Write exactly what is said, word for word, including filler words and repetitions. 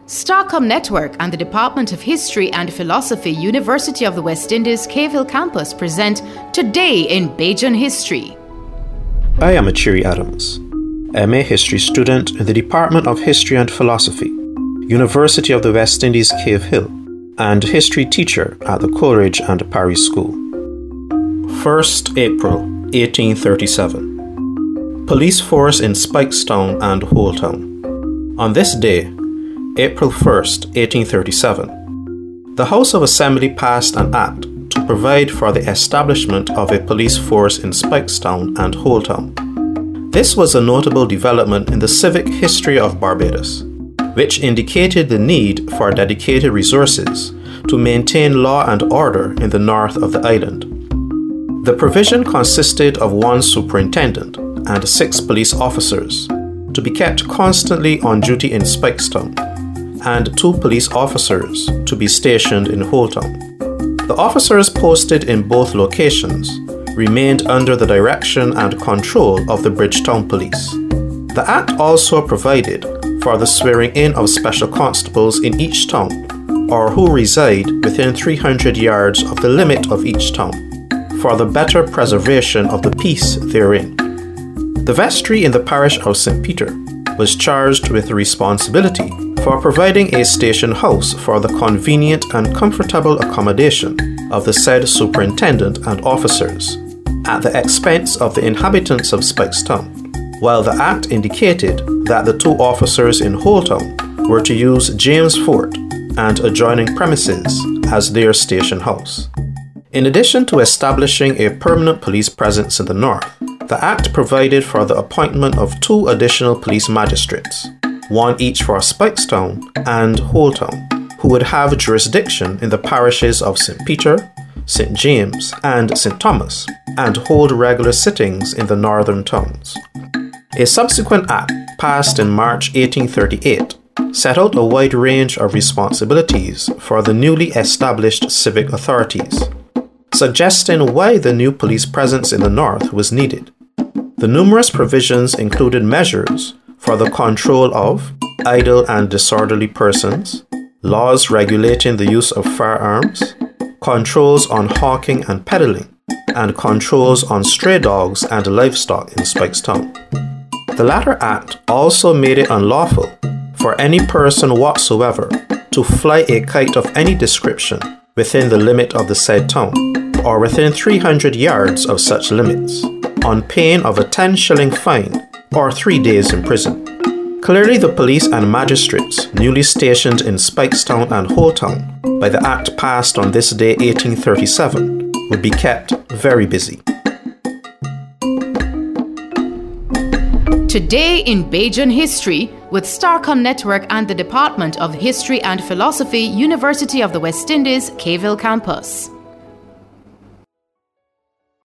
Starcom Network and the Department of History and Philosophy, University of the West Indies, Cave Hill Campus present Today in Bajan History. I am Achiri Adams, M A History student in the Department of History and Philosophy, University of the West Indies, Cave Hill, and history teacher at the Coleridge and Parry School. first April eighteen thirty-seven. Police force in Spikestown and Holetown. On this day, April first, eighteen thirty-seven, the House of Assembly passed an act to provide for the establishment of a police force in Spikestown and Holetown. This was a notable development in the civic history of Barbados, which indicated the need for dedicated resources to maintain law and order in the north of the island. The provision consisted of one superintendent and six police officers to be kept constantly on duty in Spikestown, and two police officers to be stationed in Holetown. The officers posted in both locations remained under the direction and control of the Bridgetown Police. The Act also provided for the swearing in of special constables in each town, or who reside within three hundred yards of the limit of each town, for the better preservation of the peace therein. The vestry in the parish of Saint Peter was charged with the responsibility for providing a station house for the convenient and comfortable accommodation of the said superintendent and officers, at the expense of the inhabitants of Spikestown, while the Act indicated that the two officers in Holetown were to use James Fort and adjoining premises as their station house. In addition to establishing a permanent police presence in the north, the Act provided for the appointment of two additional police magistrates, one each for Spikestown and Holetown, who would have jurisdiction in the parishes of Saint Peter, Saint James, and Saint Thomas, and hold regular sittings in the northern towns. A subsequent act, passed in March eighteen thirty-eight, set out a wide range of responsibilities for the newly established civic authorities, suggesting why the new police presence in the north was needed. The numerous provisions included measures for the control of idle and disorderly persons, laws regulating the use of firearms, controls on hawking and peddling, and controls on stray dogs and livestock in Spikestown. The latter act also made it unlawful for any person whatsoever to fly a kite of any description within the limit of the said town, or within three hundred yards of such limits, on pain of a ten shilling fine or three days in prison. Clearly, the police and magistrates newly stationed in Spikestown and Holetown by the Act passed on this day eighteen thirty-seven would be kept very busy. Today in Bajan History with Starcom Network and the Department of History and Philosophy, University of the West Indies, Cave Hill Campus.